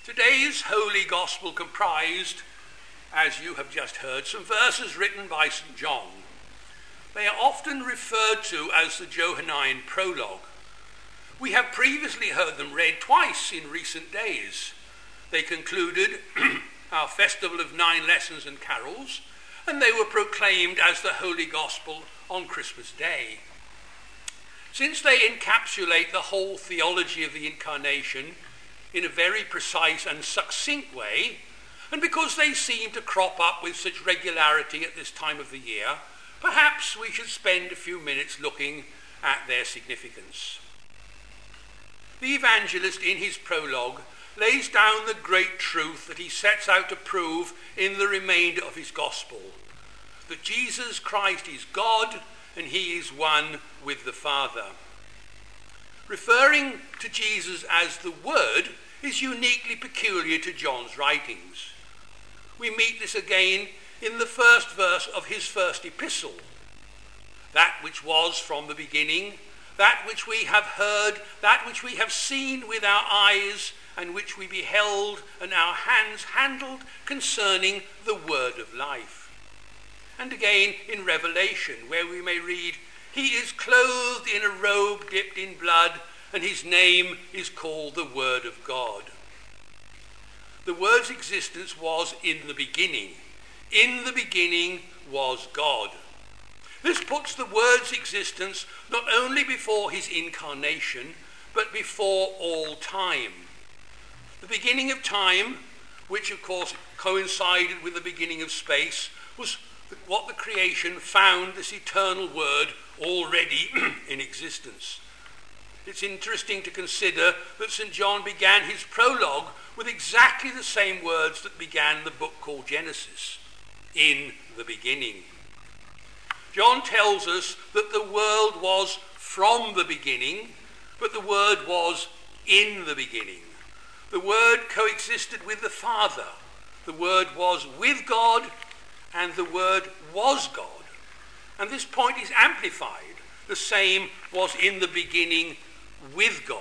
Today's Holy Gospel comprised, as you have just heard, some verses written by St. John. They are often referred to as the Johannine Prologue. We have previously heard them read twice in recent days. They concluded our Festival of 9 Lessons and Carols, and they were proclaimed as the Holy Gospel on Christmas Day. Since they encapsulate the whole theology of the Incarnation in a very precise and succinct way, and because they seem to crop up with such regularity at this time of the year, perhaps we should spend a few minutes looking at their significance. The evangelist in his prologue lays down the great truth that he sets out to prove in the remainder of his gospel, that Jesus Christ is God and he is one with the Father. Referring to Jesus as the Word is uniquely peculiar to John's writings. We meet this again in the first verse of his first epistle. That which was from the beginning, that which we have heard, that which we have seen with our eyes, and which we beheld and our hands handled concerning the word of life. And again in Revelation, where we may read, he is clothed in a robe dipped in blood, and his name is called the Word of God. The Word's existence was in the beginning. In the beginning was God. This puts the Word's existence not only before his incarnation, but before all time. The beginning of time, which of course coincided with the beginning of space, was what the creation found this eternal Word already in existence. It's interesting to consider that St. John began his prologue with exactly the same words that began the book called Genesis, in the beginning. John tells us that the world was from the beginning, but the Word was in the beginning. The Word coexisted with the Father. The Word was with God, and the Word was God. And this point is amplified. The same was in the beginning with God.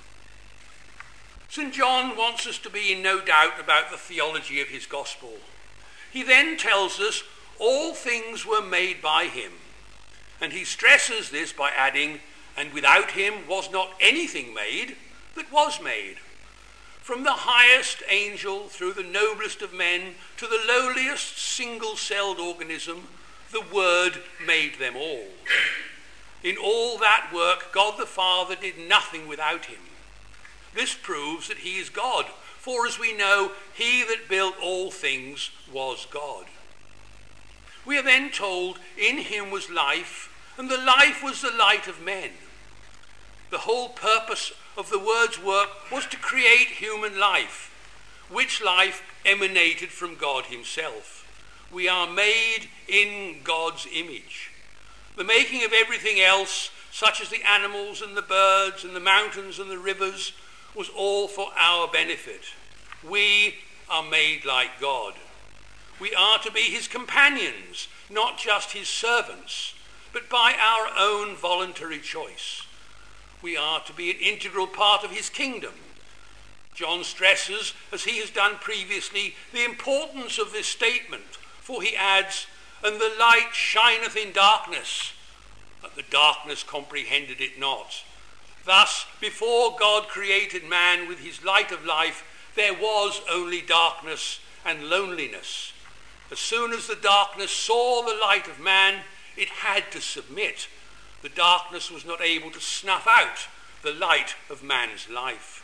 St. John wants us to be in no doubt about the theology of his gospel. He then tells us all things were made by him. And he stresses this by adding, and without him was not anything made that was made. From the highest angel through the noblest of men to the lowliest single-celled organism, the Word made them all. In all that work, God the Father did nothing without him. This proves that he is God, for as we know, he that built all things was God. We are then told, in him was life, and the life was the light of men. The whole purpose of the Word's work was to create human life, which life emanated from God himself. We are made in God's image. The making of everything else, such as the animals and the birds and the mountains and the rivers, was all for our benefit. We are made like God. We are to be his companions, not just his servants, but by our own voluntary choice. We are to be an integral part of his kingdom. John stresses, as he has done previously, the importance of this statement, for he adds, and the light shineth in darkness, but the darkness comprehended it not. Thus, before God created man with his light of life, there was only darkness and loneliness. As soon as the darkness saw the light of man, it had to submit. The darkness was not able to snuff out the light of man's life.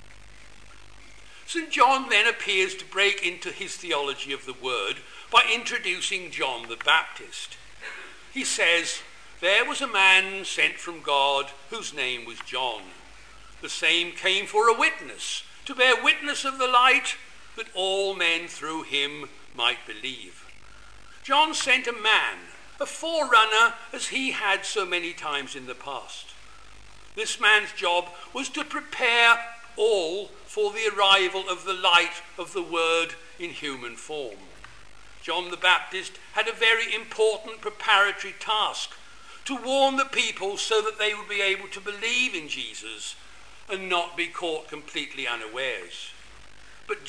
St. John then appears to break into his theology of the Word by introducing John the Baptist. He says, there was a man sent from God whose name was John. The same came for a witness, to bear witness of the light, that all men through him might believe. John sent a man, a forerunner, as he had so many times in the past. This man's job was to prepare all for the arrival of the light of the Word in human form. John the Baptist had a very important preparatory task, to warn the people so that they would be able to believe in Jesus and not be caught completely unawares. But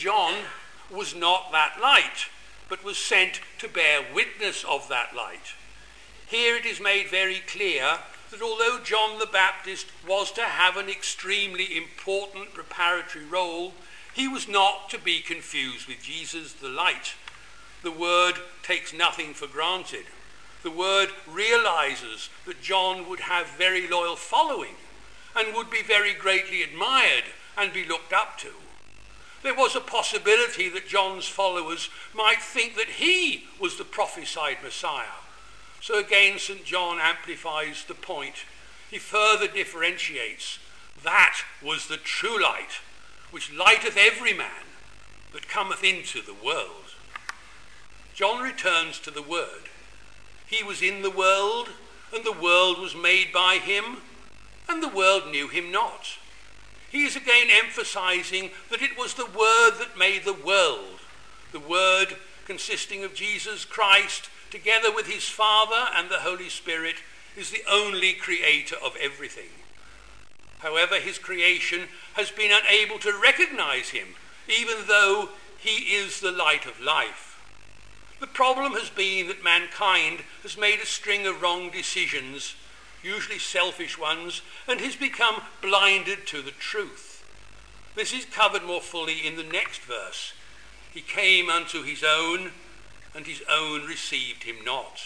John was not that light, but was sent to bear witness of that light. Here it is made very clear that although John the Baptist was to have an extremely important preparatory role, he was not to be confused with Jesus the light. The Word takes nothing for granted. The Word realizes that John would have very loyal following and would be very greatly admired and be looked up to. There was a possibility that John's followers might think that he was the prophesied Messiah. So again, St. John amplifies the point. He further differentiates. That was the true light, which lighteth every man that cometh into the world. John returns to the Word. He was in the world, and the world was made by him, and the world knew him not. He is again emphasizing that it was the Word that made the world. The Word, consisting of Jesus Christ, together with his Father and the Holy Spirit, is the only creator of everything. However, his creation has been unable to recognize him, even though he is the light of life. The problem has been that mankind has made a string of wrong decisions, usually selfish ones, and has become blinded to the truth. This is covered more fully in the next verse. He came unto his own, and his own received him not.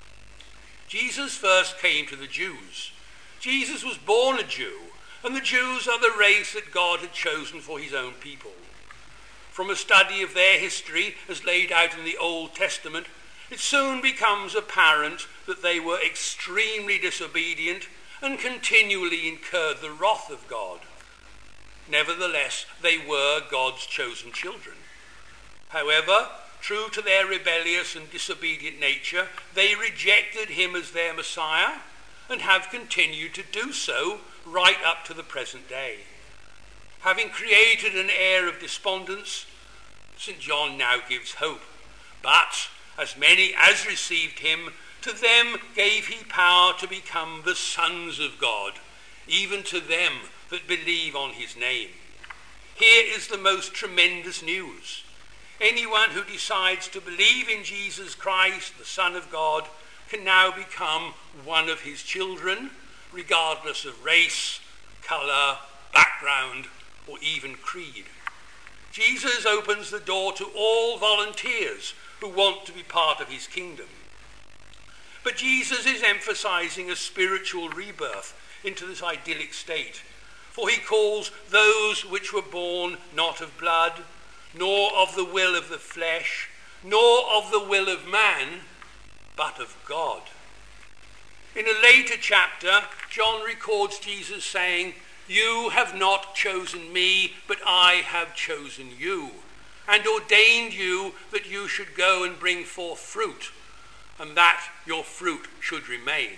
Jesus first came to the Jews. Jesus was born a Jew, and the Jews are the race that God had chosen for his own people. From a study of their history as laid out in the Old Testament, it soon becomes apparent that they were extremely disobedient and continually incurred the wrath of God. Nevertheless, they were God's chosen children. However, true to their rebellious and disobedient nature, they rejected him as their Messiah and have continued to do so right up to the present day. Having created an air of despondence, St. John now gives hope. But as many as received him, to them gave he power to become the sons of God, even to them that believe on his name. Here is the most tremendous news. Anyone who decides to believe in Jesus Christ, the Son of God, can now become one of his children, regardless of race, colour, background, or even creed. Jesus opens the door to all volunteers who want to be part of his kingdom. But Jesus is emphasizing a spiritual rebirth into this idyllic state, for he calls those which were born not of blood, nor of the will of the flesh, nor of the will of man, but of God. In a later chapter, John records Jesus saying, "You have not chosen me, but I have chosen you, and ordained you that you should go and bring forth fruit, and that your fruit should remain."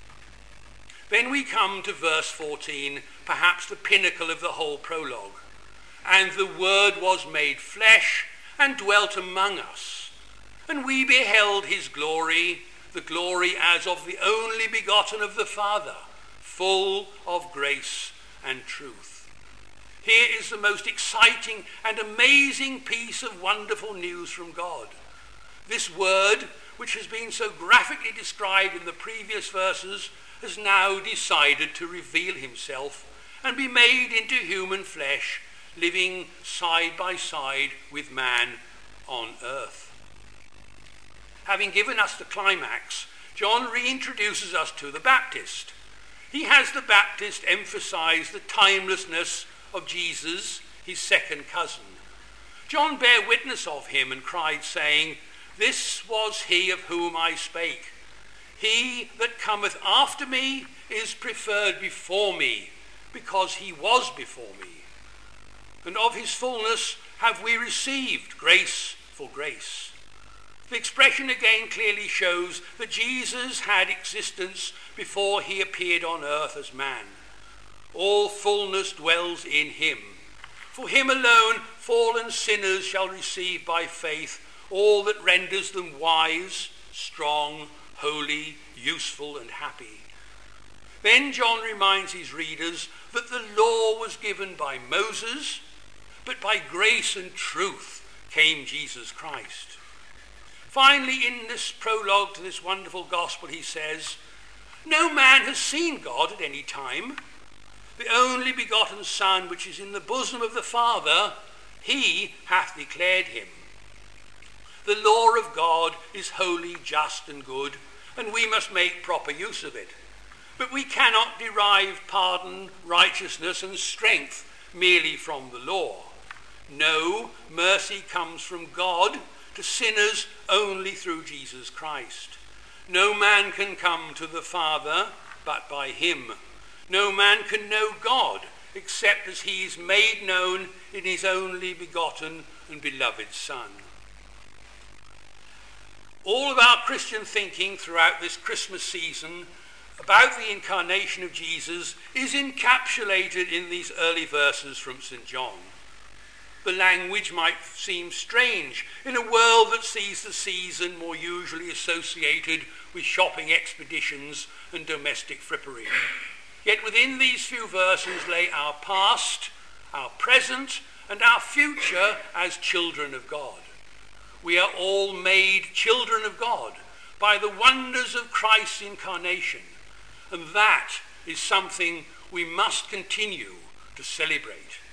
Then we come to verse 14, perhaps the pinnacle of the whole prologue. "And the Word was made flesh and dwelt among us, and we beheld his glory, the glory as of the only begotten of the Father, full of grace and truth." Here is the most exciting and amazing piece of wonderful news from God. This Word, which has been so graphically described in the previous verses, has now decided to reveal himself and be made into human flesh, living side by side with man on earth. Having given us the climax, John reintroduces us to the Baptist. He has the Baptist emphasize the timelessness of Jesus, his second cousin. John bare witness of him and cried, saying, "This was he of whom I spake. He that cometh after me is preferred before me, because he was before me. And of his fullness have we received grace for grace." The expression again clearly shows that Jesus had existence before he appeared on earth as man. All fullness dwells in him. For him alone fallen sinners shall receive by faith all that renders them wise, strong, holy, useful, and happy. Then John reminds his readers that the law was given by Moses, but by grace and truth came Jesus Christ. Finally, in this prologue to this wonderful gospel, he says, no man has seen God at any time. The only begotten Son, which is in the bosom of the Father, he hath declared him. The law of God is holy, just, and good, and we must make proper use of it. But we cannot derive pardon, righteousness, and strength merely from the law. No, mercy comes from God to sinners only through Jesus Christ. No man can come to the Father but by him. No man can know God except as he is made known in his only begotten and beloved Son. All of our Christian thinking throughout this Christmas season about the incarnation of Jesus is encapsulated in these early verses from St. John. The language might seem strange in a world that sees the season more usually associated with shopping expeditions and domestic frippery. Yet within these few verses lay our past, our present, and our future as children of God. We are all made children of God by the wonders of Christ's incarnation, and that is something we must continue to celebrate.